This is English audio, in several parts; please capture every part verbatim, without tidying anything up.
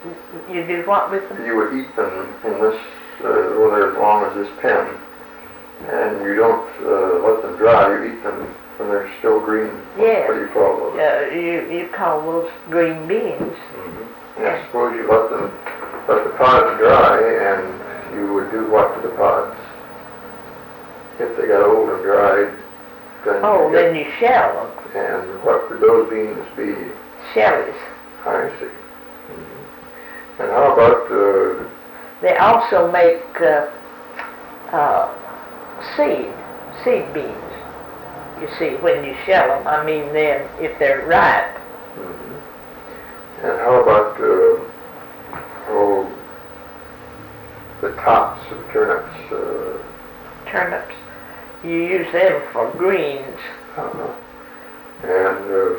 You do what with them? You would eat them in this, uh, well, they're as long as this pen, and you don't uh, let them dry. You eat them when they're still green. Yes. What do you call those? Uh, you, you call those green beans. Mm-hmm. Yeah, suppose you let them, let the pods dry, and you would do what to the pods? If they got old and dried, then Oh, you get, then you shell them. and what would those beans be? Shellies. I see. Mm-hmm. And how about uh, They also make uh, uh, seed, seed beans. You see, when you shell them, I mean then if they're ripe. mm-hmm. And how about uh, oh, the tops of turnips? Uh, Turnips, you use them for greens. uh-huh. And uh,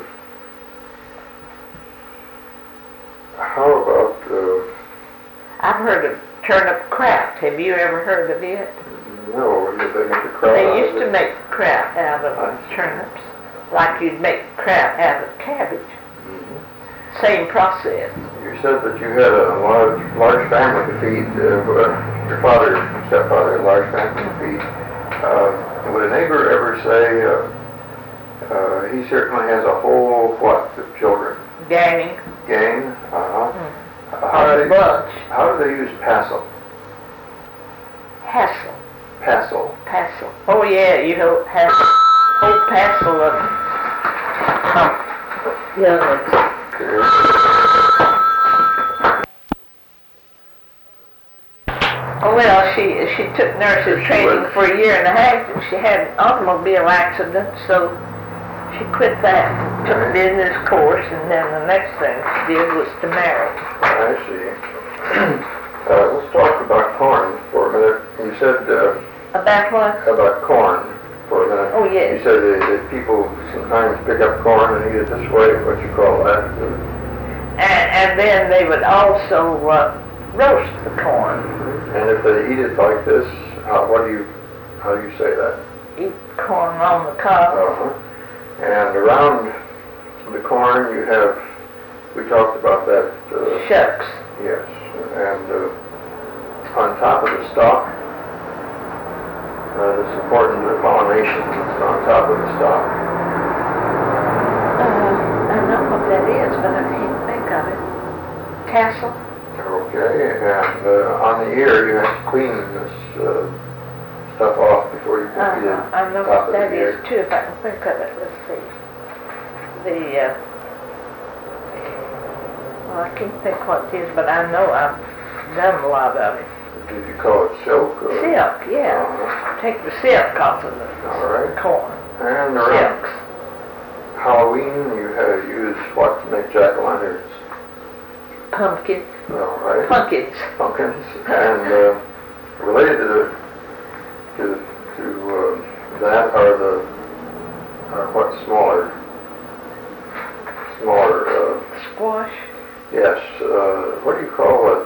how about uh, I've heard of turnip kraut. Have you ever heard of it? no, did they make a kraut They out used of to it? make kraut out of I see. turnips, like you'd make kraut out of cabbage. Mm-hmm. Same process. You said that you had a large, large family to feed. Uh, your father, stepfather, had a large family to feed. Uh, would a neighbor ever say, uh, uh, he certainly has a whole, what, of children? Gang Gang? Uh-huh. mm. Uh, how, or do a they, bunch. how do they use passel? Hassle. Passel. Passel. Oh yeah, you know, have a whole passel of um, young ones. Okay. Oh well, she she took nurses She training was- for a year and a half, and she had an automobile accident, so she quit that, took a business course, and then the next thing she did was to marry. I see. uh, let's talk about corn for a minute. You said uh, About what? about corn for a minute. Oh You yes. said that, that people sometimes pick up corn and eat it this way. What you call that? And, and then they would also uh, roast the corn. And if they eat it like this, how, what do you, how do you say that? Eat corn on the cob. Uh-huh. And around the corn you have, we talked about that. Uh, Shucks. yes. And uh, on top of the stalk, uh, it's important to the pollination that's on top of the stalk. Uh, I know what that is, but I can't think of it. Tassel. Okay, and uh, on the ear you have to clean this uh, stuff off before you can feed it. Uh-huh. I know top what of that the is ear. too, if I can think of it. Let's see. The, uh, well, I can't think what it is, but I know I've done a lot of it. Did you call it silk? Or? Silk, yeah. Uh-huh. Take the silk off of the All right. corn. And around Silks. Halloween you have used what to make jack-o'-lanterns? Pumpkin. All right. Pumpkins. Pumpkins. And uh, related to the, to, to uh, that are the are what smaller smaller uh, Squash. yes uh, what do you call it